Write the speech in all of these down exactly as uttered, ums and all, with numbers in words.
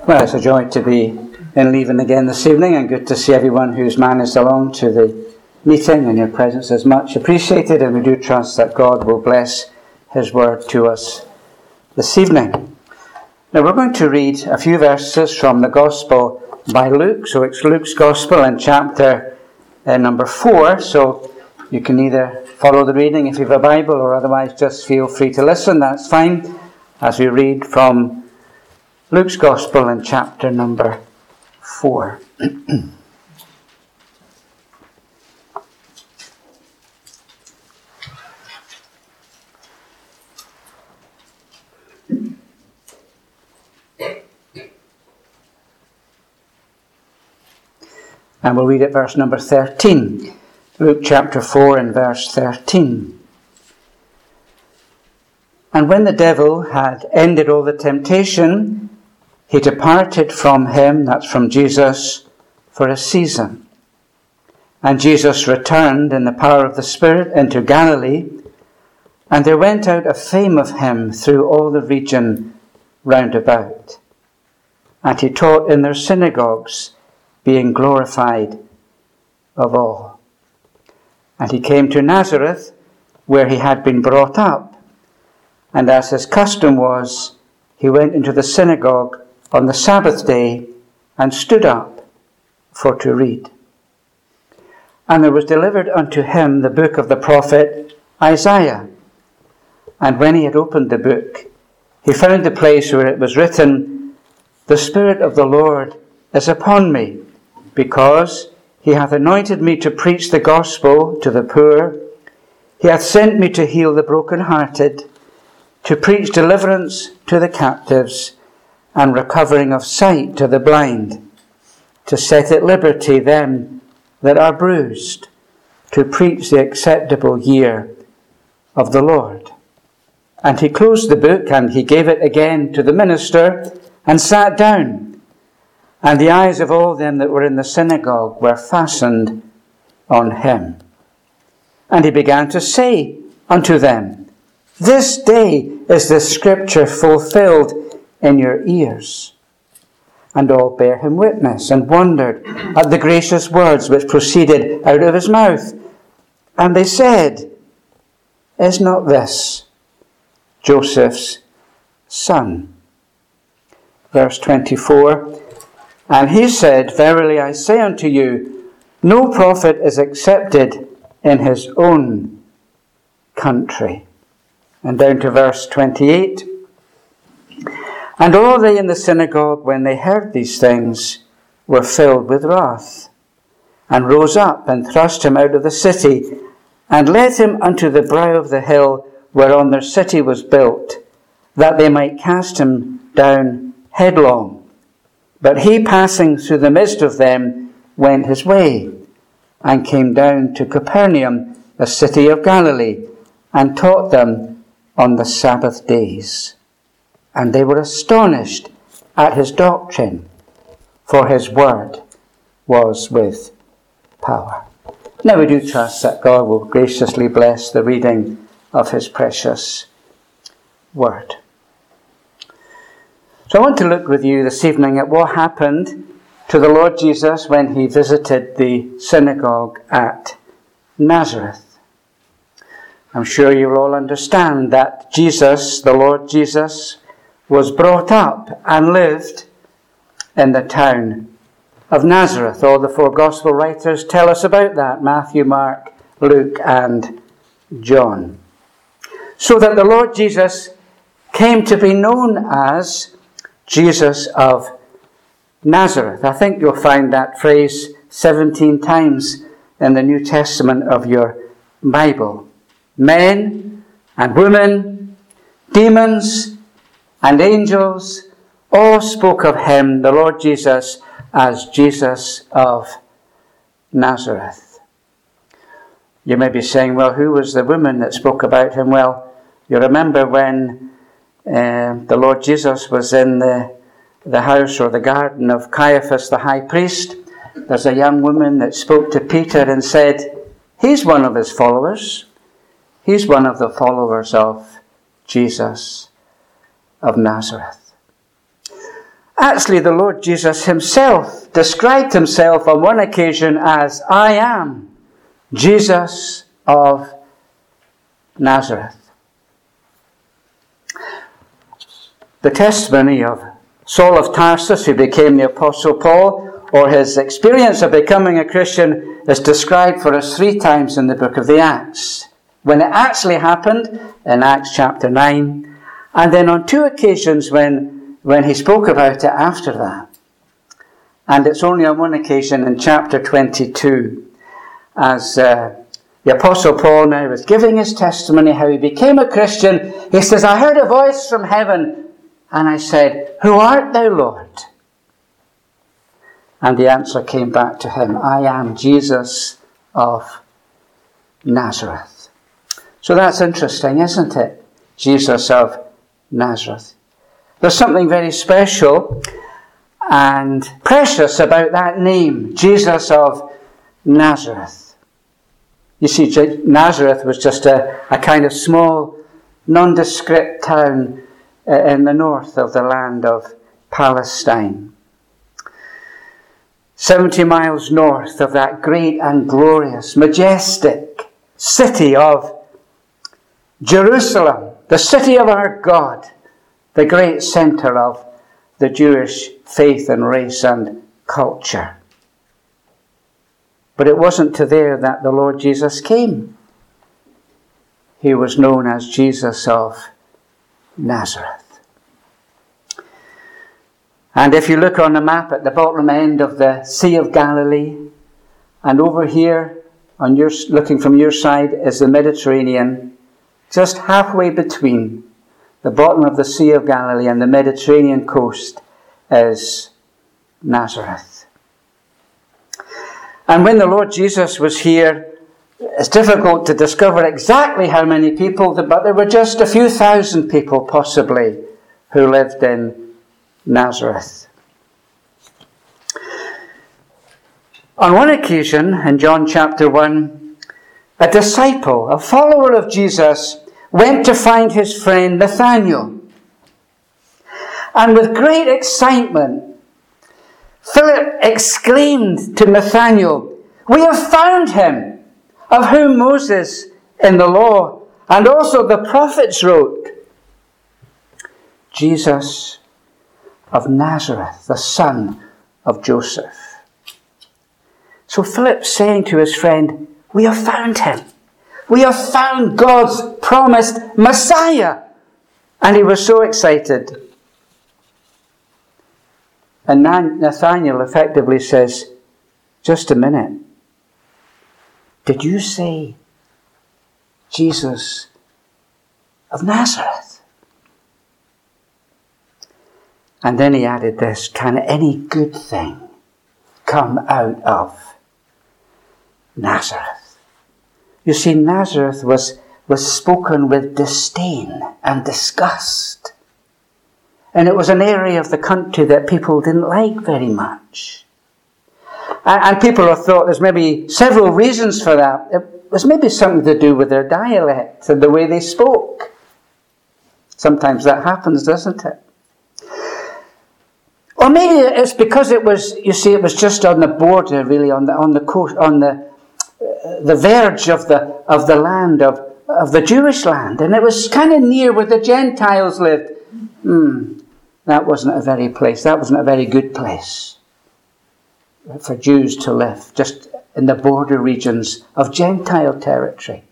Well, it's a joy to be in Leven again this evening, and good to see everyone who's managed along to the meeting, and your presence is much appreciated, and we do trust that God will bless His word to us this evening. Now we're going to read a few verses from the Gospel by Luke, so it's Luke's Gospel in chapter uh, number four, so you can either follow the reading if you have a Bible, or otherwise just feel free to listen, that's fine, as we read from Luke's Gospel in chapter number four. And we'll read at verse number thirteen. Luke chapter four and verse thirteen. And when the devil had ended all the temptation, he departed from him, that's from Jesus, for a season. And Jesus returned in the power of the Spirit into Galilee, and there went out a fame of him through all the region round about. And he taught in their synagogues, being glorified of all. And he came to Nazareth, where he had been brought up. And as his custom was, he went into the synagogue on the Sabbath day, and stood up for to read. And there was delivered unto him the book of the prophet Isaiah. And when he had opened the book, he found the place where it was written, The Spirit of the Lord is upon me, because he hath anointed me to preach the gospel to the poor. He hath sent me to heal the brokenhearted, to preach deliverance to the captives, and recovering of sight to the blind, to set at liberty them that are bruised, to preach the acceptable year of the Lord. And he closed the book, and he gave it again to the minister, and sat down. And the eyes of all them that were in the synagogue were fastened on him. And he began to say unto them, This day is the scripture fulfilled in your ears. And all bare him witness, and wondered at the gracious words which proceeded out of his mouth. And they said, Is not this Joseph's son? Verse twenty-four, And he said, Verily I say unto you, no prophet is accepted in his own country. And down to verse twenty-eight, And all they in the synagogue, when they heard these things, were filled with wrath, and rose up, and thrust him out of the city, and led him unto the brow of the hill whereon their city was built, that they might cast him down headlong. But he, passing through the midst of them, went his way, and came down to Capernaum, a city of Galilee, and taught them on the Sabbath days. And they were astonished at his doctrine, for his word was with power. Now we do trust that God will graciously bless the reading of his precious word. So I want to look with you this evening at what happened to the Lord Jesus when he visited the synagogue at Nazareth. I'm sure you'll all understand that Jesus, the Lord Jesus, was brought up and lived in the town of Nazareth. All the four gospel writers tell us about that: Matthew, Mark, Luke, and John. So that the Lord Jesus came to be known as Jesus of Nazareth. I think you'll find that phrase seventeen times in the New Testament of your Bible. Men and women, demons and angels all spoke of him, the Lord Jesus, as Jesus of Nazareth. You may be saying, well, who was the woman that spoke about him? Well, you remember when uh, the Lord Jesus was in the, the house or the garden of Caiaphas the high priest. There's a young woman that spoke to Peter and said, he's one of his followers. He's one of the followers of Jesus of Nazareth. Actually, the Lord Jesus himself described himself on one occasion as, I am Jesus of Nazareth. The testimony of Saul of Tarsus, who became the Apostle Paul, or his experience of becoming a Christian, is described for us three times in the book of the Acts. When it actually happened, in Acts chapter nine, and then on two occasions when, when he spoke about it after that. And it's only on one occasion in chapter twenty-two, as uh, the Apostle Paul now was giving his testimony how he became a Christian. He says, I heard a voice from heaven, and I said, Who art thou, Lord? And the answer came back to him, I am Jesus of Nazareth. So that's interesting, isn't it? Jesus of Nazareth. There's something very special and precious about that name, Jesus of Nazareth. You see, Nazareth was just a, a kind of small, nondescript town in the north of the land of Palestine. Seventy miles north of that great and glorious, majestic city of Jerusalem, the city of our God, the great centre of the Jewish faith and race and culture. But it wasn't to there that the Lord Jesus came. He was known as Jesus of Nazareth. And if you look on the map at the bottom end of the Sea of Galilee, and over here, on your, looking from your side, is the Mediterranean, just halfway between the bottom of the Sea of Galilee and the Mediterranean coast is Nazareth. And when the Lord Jesus was here, it's difficult to discover exactly how many people, but there were just a few thousand people possibly who lived in Nazareth. On one occasion, in John chapter one, a disciple, a follower of Jesus, went to find his friend Nathanael. And with great excitement, Philip exclaimed to Nathanael, We have found him, of whom Moses in the law and also the prophets wrote, Jesus of Nazareth, the son of Joseph. So Philip saying to his friend, We have found him. We have found God's promised Messiah. And he was so excited. And Nathanael effectively says, Just a minute. Did you say Jesus of Nazareth? And then he added this, Can any good thing come out of Nazareth? You see, Nazareth was, was spoken with disdain and disgust. And it was an area of the country that people didn't like very much. And, and people have thought there's maybe several reasons for that. It was maybe something to do with their dialect and the way they spoke. Sometimes that happens, doesn't it? Or maybe it's because it was, you see, it was just on the border, really, on the on the coast, on the uh, the verge of the of the land of of the Jewish land, and it was kind of near where the Gentiles lived. Hmm, that wasn't a very place. That wasn't a very good place for Jews to live, just in the border regions of Gentile territory.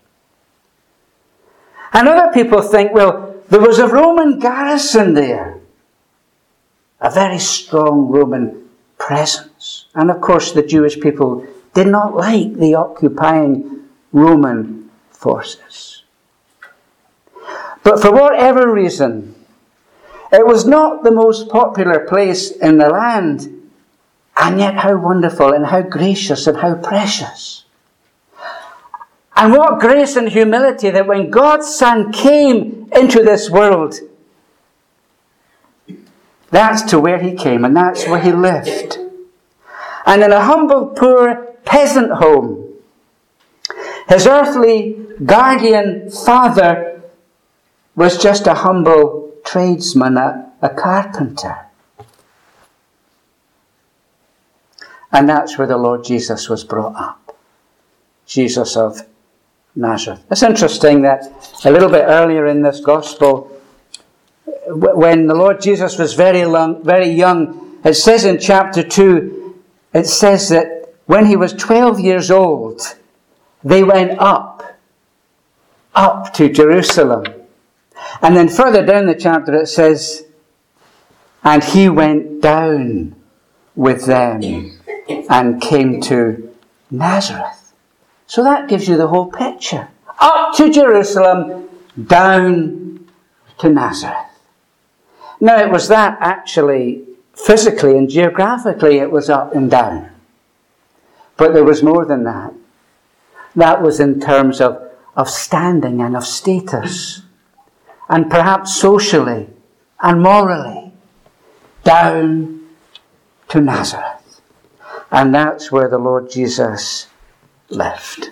And other people think, well, there was a Roman garrison there. A very strong Roman presence. And of course the Jewish people did not like the occupying Roman forces. But for whatever reason, it was not the most popular place in the land. And yet how wonderful and how gracious and how precious. And what grace and humility that when God's Son came into this world, that's to where he came, and that's where he lived. And in a humble, poor peasant home, his earthly guardian father was just a humble tradesman, a, a carpenter. And that's where the Lord Jesus was brought up. Jesus of Nazareth. It's interesting that a little bit earlier in this gospel, when the Lord Jesus was very long, very young, it says in chapter two, it says that when he was twelve years old, they went up, up to Jerusalem. And then further down the chapter it says, and he went down with them and came to Nazareth. So that gives you the whole picture. Up to Jerusalem, down to Nazareth. Now it was that actually, physically and geographically, it was up and down. But there was more than that. That was in terms of, of standing and of status. And perhaps socially and morally. Down to Nazareth. And that's where the Lord Jesus lived.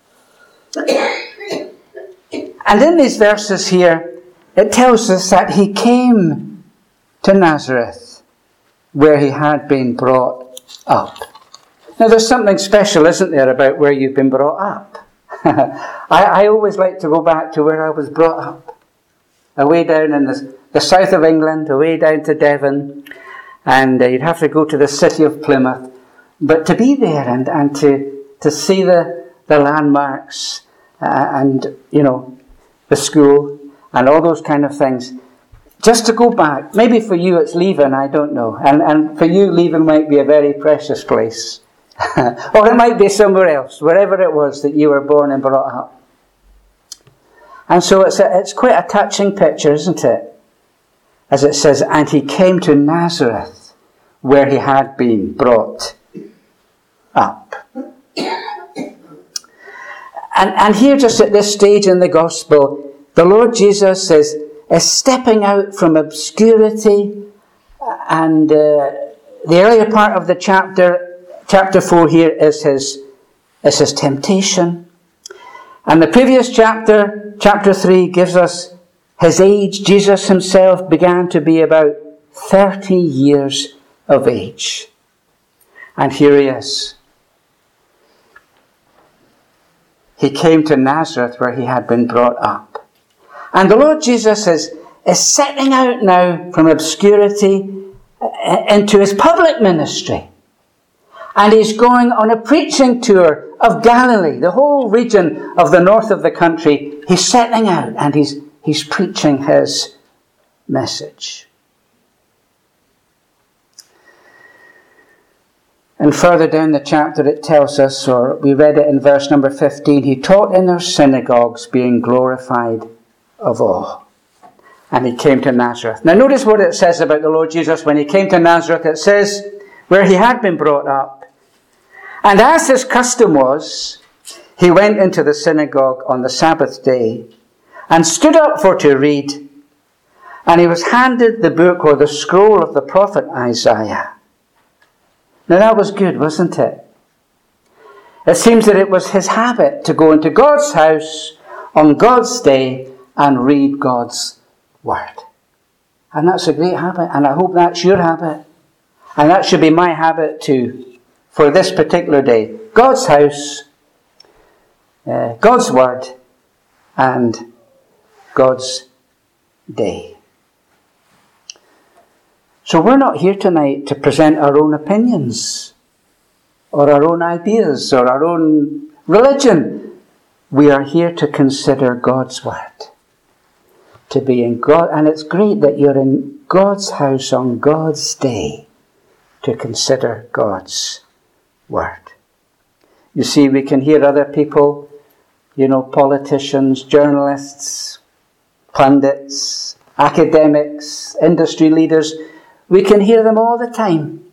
And in these verses here, it tells us that he came to Nazareth, where he had been brought up. Now there's something special, isn't there, about where you've been brought up? I, I always like to go back to where I was brought up. Away down in the, the south of England, away down to Devon, and uh, you'd have to go to the city of Plymouth. But to be there and, and to, to see the, the landmarks uh, and, you know, the school and all those kind of things, just to go back. Maybe for you it's Leven, I don't know. And, and for you, Leven might be a very precious place. Or it might be somewhere else, wherever it was that you were born and brought up. And so it's a, it's quite a touching picture, isn't it? As it says, and he came to Nazareth, where he had been brought up. And, and here, just at this stage in the gospel, the Lord Jesus is, is stepping out from obscurity. And uh, the earlier part of the chapter, chapter four here, is his, is his temptation. And the previous chapter, chapter three, gives us his age. Jesus himself began to be about thirty years of age. And here he is. He came to Nazareth where he had been brought up. And the Lord Jesus is, is setting out now from obscurity into his public ministry. And he's going on a preaching tour of Galilee, the whole region of the north of the country. He's setting out and he's, he's preaching his message. And further down the chapter it tells us, or we read it in verse number fifteen, he taught in their synagogues, being glorified of all. And he came to Nazareth. Now notice what it says about the Lord Jesus when he came to Nazareth. It says, where he had been brought up. And as his custom was, he went into the synagogue on the Sabbath day and stood up for to read. And he was handed the book or the scroll of the prophet Isaiah. Now that was good, wasn't it? It seems that it was his habit to go into God's house on God's day and read God's word. And that's a great habit, and I hope that's your habit. And that should be my habit too, for this particular day. God's house, uh, God's word, and God's day. So we're not here tonight to present our own opinions, or our own ideas, or our own religion. We are here to consider God's word. To be in God, and it's great that you're in God's house on God's day to consider God's word. You see, we can hear other people, you know, politicians, journalists, pundits, academics, industry leaders. We can hear them all the time.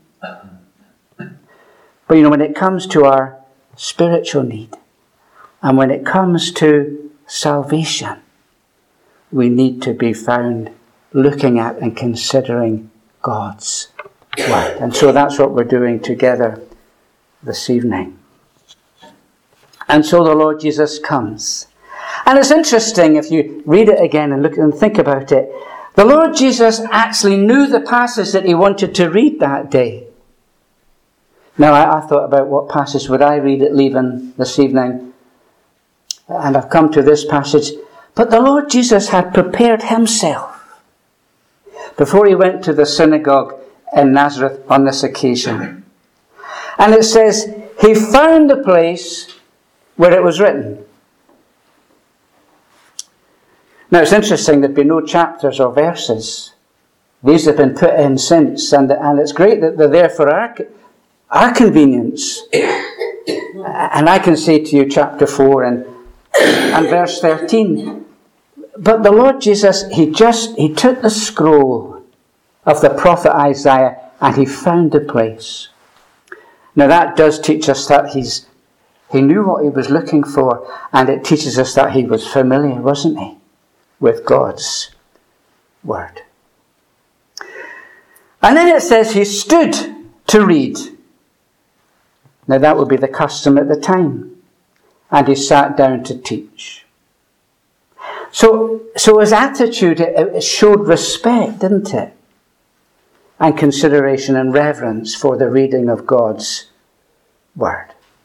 But you know, when it comes to our spiritual need, and when it comes to salvation, we need to be found looking at and considering God's word. And so that's what we're doing together this evening. And so the Lord Jesus comes. And it's interesting if you read it again and look and think about it. The Lord Jesus actually knew the passage that he wanted to read that day. Now, I, I thought about what passage would I read at leaving this evening. And I've come to this passage. But the Lord Jesus had prepared himself before he went to the synagogue in Nazareth on this occasion. And it says, he found the place where it was written. Now, it's interesting, there'd be no chapters or verses. These have been put in since, and, and it's great that they're there for our, our convenience. And I can say to you chapter four and, and verse thirteen. But the Lord Jesus, he just, he took the scroll of the prophet Isaiah and he found the place. Now that does teach us that he's, he knew what he was looking for, and it teaches us that he was familiar, wasn't he, with God's word. And then it says he stood to read. Now that would be the custom at the time. And he sat down to teach. So, so his attitude, it, it showed respect, didn't it? And consideration and reverence for the reading of God's word.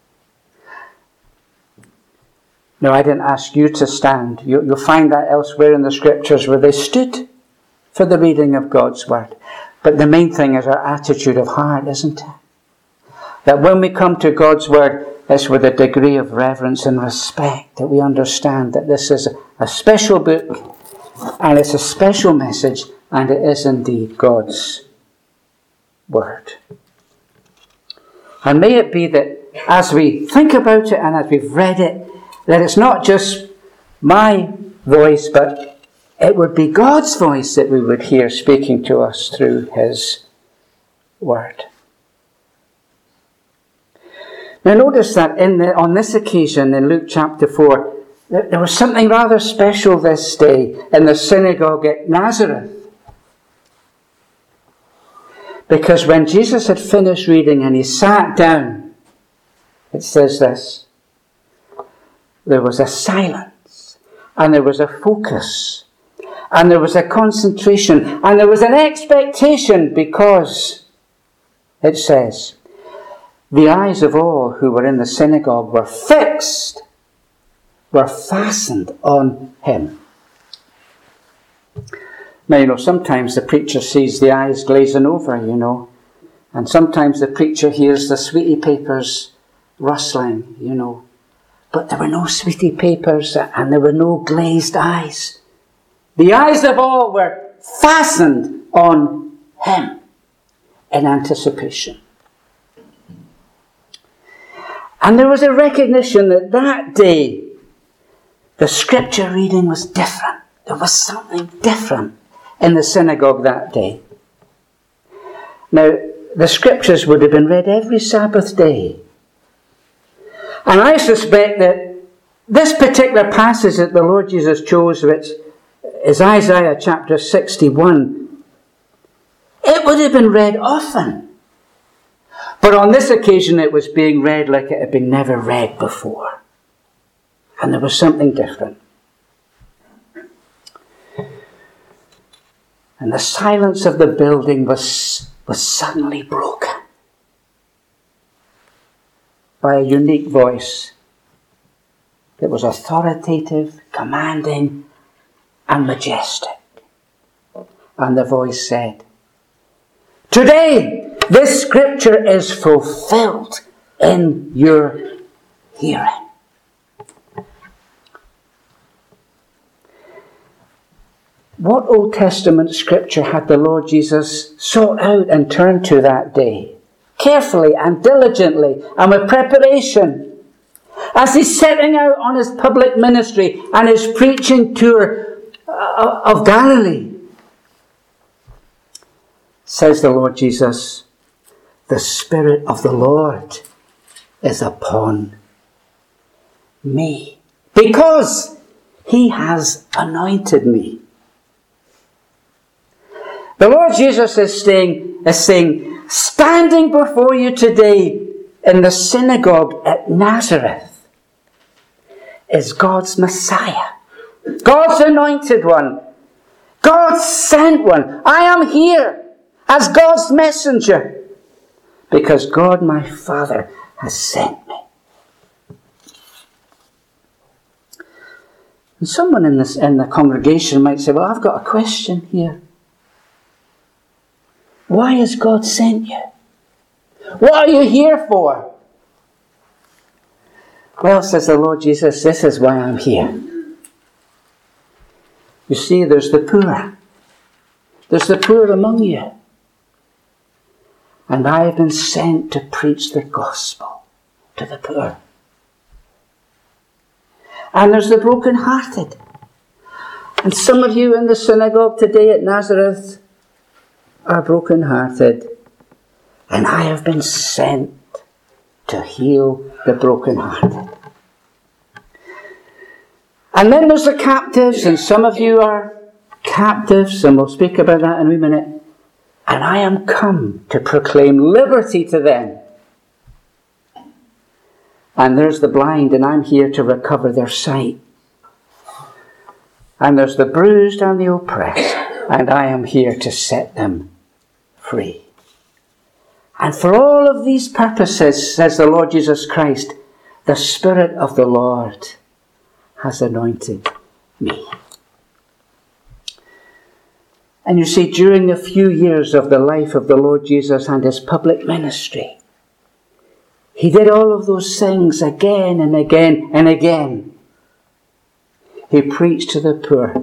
Now, I didn't ask you to stand. You, you'll find that elsewhere in the scriptures where they stood for the reading of God's word. But the main thing is our attitude of heart, isn't it? That when we come to God's word, it's with a degree of reverence and respect that we understand that this is a special book and it's a special message, and it is indeed God's word. And may it be that as we think about it and as we've read it, that it's not just my voice, but it would be God's voice that we would hear speaking to us through his word. Now notice that in the, on this occasion in Luke chapter four, there was something rather special this day in the synagogue at Nazareth. Because when Jesus had finished reading and he sat down, it says this, there was a silence, and there was a focus, and there was a concentration, and there was an expectation, because it says, the eyes of all who were in the synagogue were fixed, were fastened on him. Now, you know, sometimes the preacher sees the eyes glazing over, you know, and sometimes the preacher hears the sweetie papers rustling, you know. But there were no sweetie papers and there were no glazed eyes. The eyes of all were fastened on him in anticipation. And there was a recognition that that day the scripture reading was different. There was something different in the synagogue that day. Now, the scriptures would have been read every Sabbath day. And I suspect that this particular passage that the Lord Jesus chose, which is Isaiah chapter sixty-one, it would have been read often. But on this occasion it was being read like it had been never read before. And there was something different. And the silence of the building was, was suddenly broken by a unique voice that was authoritative, commanding, and majestic. And the voice said, "Today this scripture is fulfilled in your hearing." What Old Testament scripture had the Lord Jesus sought out and turned to that day, carefully and diligently and with preparation, as he's setting out on his public ministry and his preaching tour of Galilee? Says the Lord Jesus, "The Spirit of the Lord is upon me, because he has anointed me." The Lord Jesus is saying, is saying, standing before you today in the synagogue at Nazareth is God's Messiah, God's anointed one, God's sent one. I am here as God's messenger, because God my Father has sent me. And someone in, this, in the congregation might say, well, I've got a question here. Why has God sent you? What are you here for? Well, says the Lord Jesus, this is why I'm here. You see, there's the poor. There's the poor among you. And I have been sent to preach the gospel to the poor. And there's the broken-hearted. And some of you in the synagogue today at Nazareth are broken-hearted. And I have been sent to heal the broken-hearted. And then there's the captives, and some of you are captives, and we'll speak about that in a minute. And I am come to proclaim liberty to them. And there's the blind, and I'm here to recover their sight. And there's the bruised and the oppressed, and I am here to set them free. And for all of these purposes, says the Lord Jesus Christ, the Spirit of the Lord has anointed me. And you see, during the few years of the life of the Lord Jesus and his public ministry, he did all of those things again and again and again. He preached to the poor.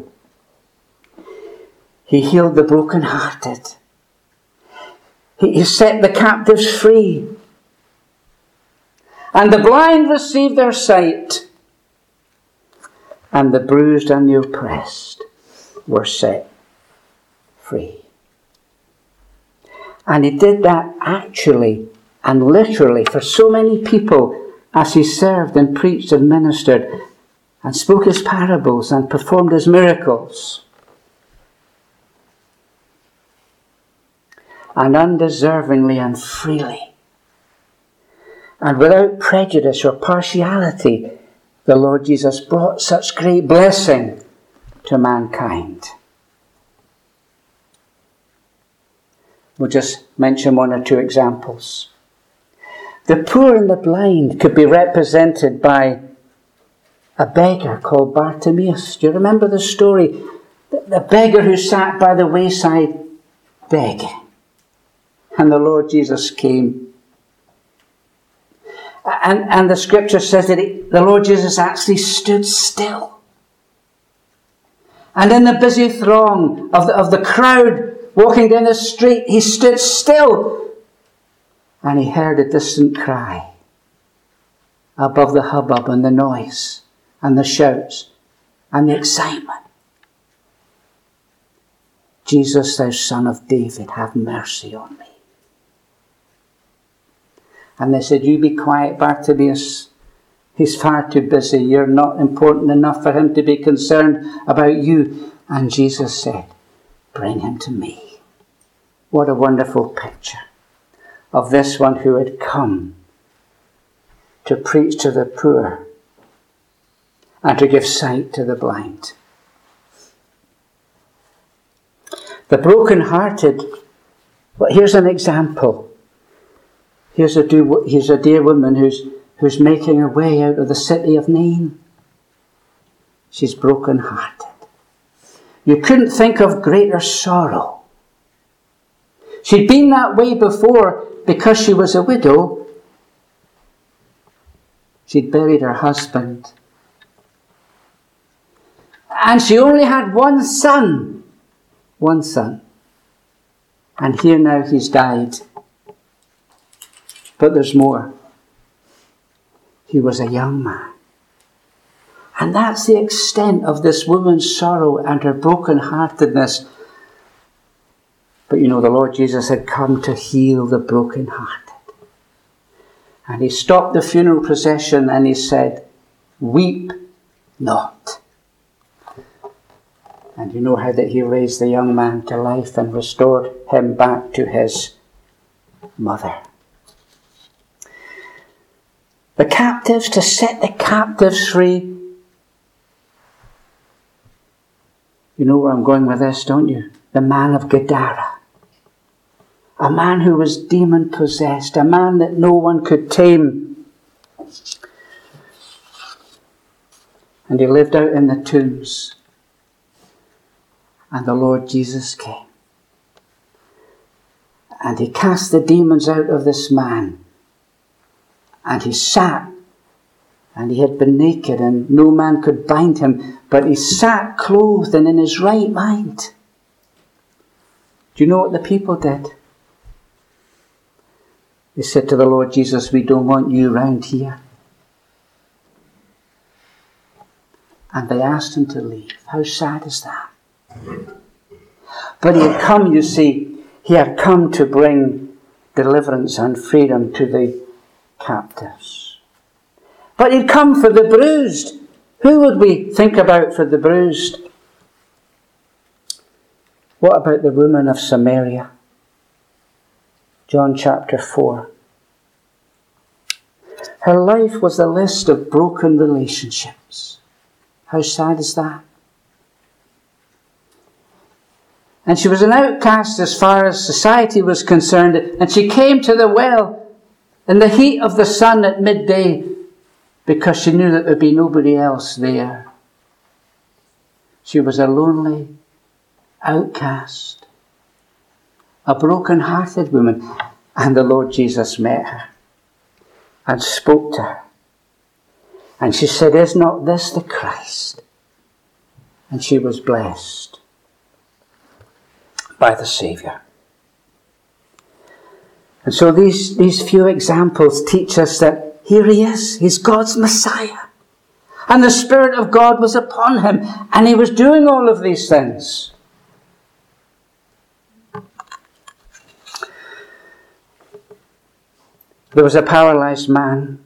He healed the brokenhearted. He, he set the captives free. And the blind received their sight. And the bruised and the oppressed were set free. And he did that actually and literally for so many people as he served and preached and ministered and spoke his parables and performed his miracles. And undeservingly and freely and without prejudice or partiality, the Lord Jesus brought such great blessing to mankind. We'll just mention one or two examples. The poor and the blind could be represented by a beggar called Bartimaeus. Do you remember the story? The, the beggar who sat by the wayside begging. And the Lord Jesus came. And, and the scripture says that he, the Lord Jesus actually stood still. And in the busy throng of the, of the crowd walking down the street, he stood still. And he heard a distant cry above the hubbub and the noise and the shouts and the excitement. Jesus, thou Son of David, have mercy on me. And they said, you be quiet, Bartimaeus. He's far too busy. You're not important enough for him to be concerned about you. And Jesus said, bring him to me. What a wonderful picture of this one who had come to preach to the poor and to give sight to the blind. The broken-hearted, well, here's an example. Here's a, do, here's a dear woman who's, who's making her way out of the city of Nain. She's broken-hearted. You couldn't think of greater sorrow. She'd been that way before because she was a widow. She'd buried her husband. And she only had one son. One son. And here now he's died. But there's more. He was a young man. And that's the extent of this woman's sorrow and her brokenheartedness. But you know, the Lord Jesus had come to heal the brokenhearted. And he stopped the funeral procession and he said, weep not. And you know how that he raised the young man to life and restored him back to his mother. The captives, to set the captives free. You know where I'm going with this, don't you? The man of Gadara. a man who was demon-possessed, a man that no one could tame. And he lived out in the tombs. And the Lord Jesus came. And he cast the demons out of this man. And he sat. And he had been naked, and no man could bind him. But he sat clothed and in his right mind. Do you know what the people did? They said to the Lord Jesus, we don't want you round here. And they asked him to leave. How sad is that? But he had come, you see, he had come to bring deliverance and freedom to the captives. But he'd come for the bruised. Who would we think about for the bruised? What about the woman of Samaria? John chapter four. Her life was a list of broken relationships. How sad is that? And she was an outcast as far as society was concerned. And she came to the well in the heat of the sun at midday because she knew that there would be nobody else there. She was a lonely outcast, a broken-hearted woman. And the Lord Jesus met her and spoke to her. And she said, is not this the Christ? And she was blessed by the Saviour. And so these, these few examples teach us that here he is. He's God's Messiah. And the Spirit of God was upon him. And he was doing all of these things. There was a paralyzed man.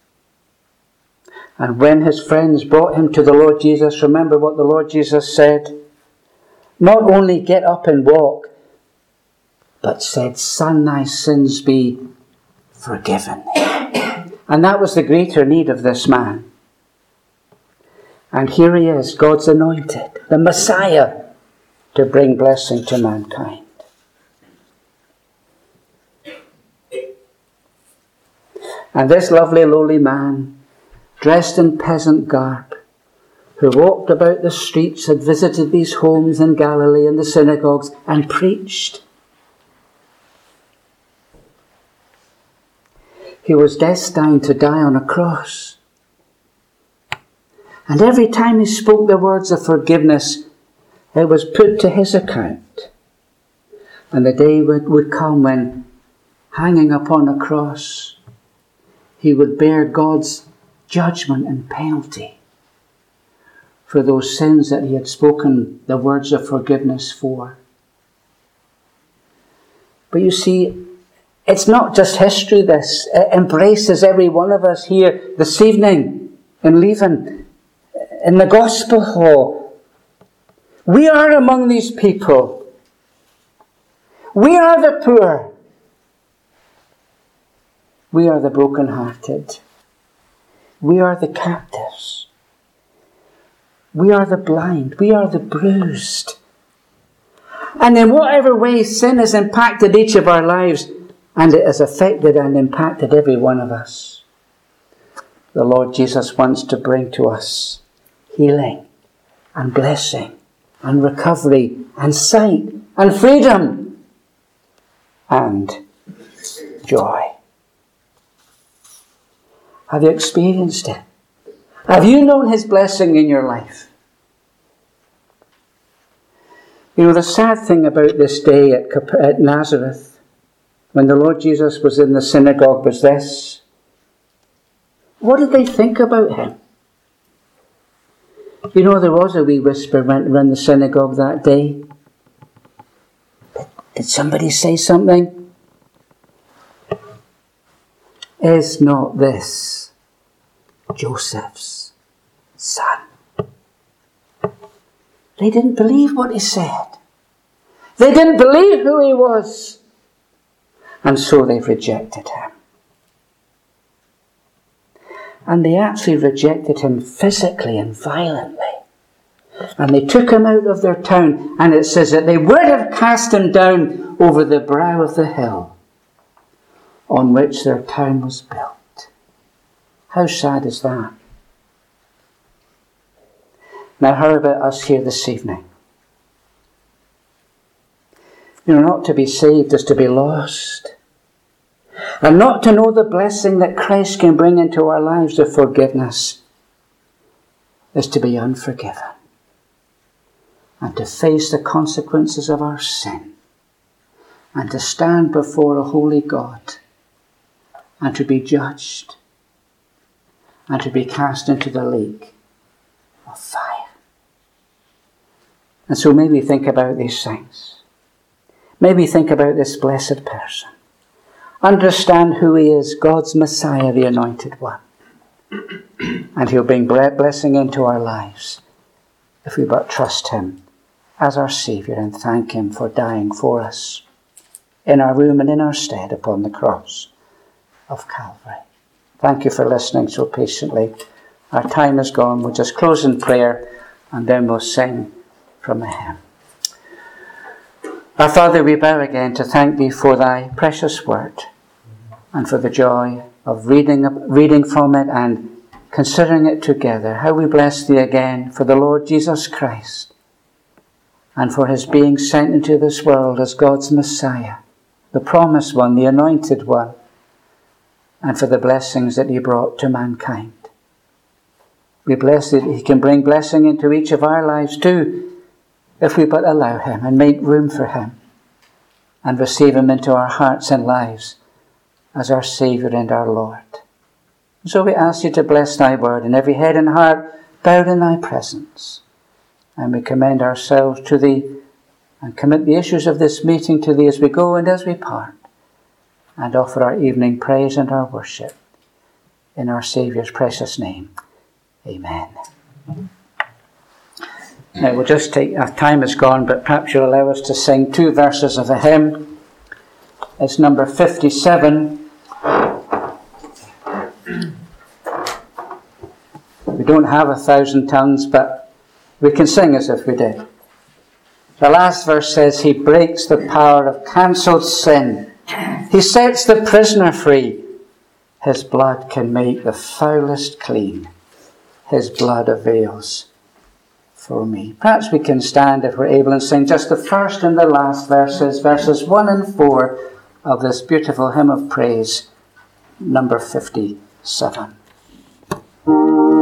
And when his friends brought him to the Lord Jesus, remember what the Lord Jesus said? Not only get up and walk, but said, son, thy sins be forgiven. And that was the greater need of this man. And here he is, God's anointed, the Messiah, to bring blessing to mankind. And this lovely lowly man, dressed in peasant garb, who walked about the streets, had visited these homes in Galilee and the synagogues and preached. He was destined to die on a cross. And every time he spoke the words of forgiveness, it was put to his account. And the day would, would come when, hanging upon a cross, he would bear God's judgment and penalty for those sins that he had spoken the words of forgiveness for. But you see, it's not just history, this. It embraces every one of us here this evening in Leven, in the Gospel Hall. We are among these people. We are the poor. We are the brokenhearted. We are the captives. We are the blind. We are the bruised. And in whatever way sin has impacted each of our lives, and it has affected and impacted every one of us, the Lord Jesus wants to bring to us healing and blessing and recovery and sight and freedom and joy. Have you experienced it? Have you known his blessing in your life? You know, the sad thing about this day at, Cap- at Nazareth, when the Lord Jesus was in the synagogue, was this. What did they think about him? You know, there was a wee whisper went around the synagogue that day. Did somebody say something? Is not this Joseph's son? They didn't believe what he said. They didn't believe who he was. And so they've rejected him. And they actually rejected him physically and violently. And they took him out of their town, and it says that they would have cast him down over the brow of the hill on which their town was built. How sad is that? Now, how about us here this evening? You know, not to be saved is to be lost. And not to know the blessing that Christ can bring into our lives of forgiveness is to be unforgiven. And to face the consequences of our sin. And to stand before a holy God. And to be judged. And to be cast into the lake of fire. And so maybe think about these things. Maybe think about this blessed person. Understand who he is, God's Messiah, the Anointed One. And he'll bring blessing into our lives if we but trust him as our Saviour and thank him for dying for us in our room and in our stead upon the cross of Calvary. Thank you for listening so patiently. Our time is gone. We'll just close in prayer and then we'll sing from a hymn. Our Father, we bow again to thank thee for thy precious word and for the joy of reading, reading from it and considering it together. How we bless thee again for the Lord Jesus Christ and for his being sent into this world as God's Messiah, the promised one, the anointed one, and for the blessings that he brought to mankind. We bless that he can bring blessing into each of our lives too, if we but allow him and make room for him and receive him into our hearts and lives as our Saviour and our Lord. So we ask you to bless thy word and every head and heart bowed in thy presence. And we commend ourselves to thee and commit the issues of this meeting to thee as we go and as we part, and offer our evening praise and our worship in our Saviour's precious name. Amen. Now we'll just take, our time is gone, but perhaps you'll allow us to sing two verses of a hymn. It's number fifty-seven. We don't have a thousand tongues, but we can sing as if we did. The last verse says, he breaks the power of cancelled sin. He sets the prisoner free. His blood can make the foulest clean. His blood avails for me. Perhaps we can stand if we're able and sing just the first and the last verses, verses one and four of this beautiful hymn of praise, number fifty-seven.